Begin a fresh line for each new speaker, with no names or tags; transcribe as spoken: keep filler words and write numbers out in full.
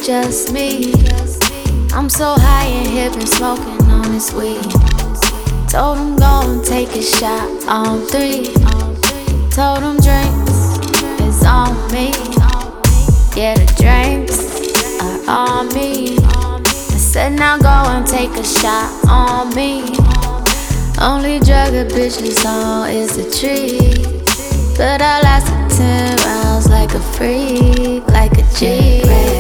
just me. I'm so high and hip and smoking on this weed. Told him go and take a shot on three. Told him drinks is on me. Yeah, the drinks are on me. I said now go and take a shot on me. Only drug a bitch is on is a tree. But I lasted ten rounds like a freak, like a G.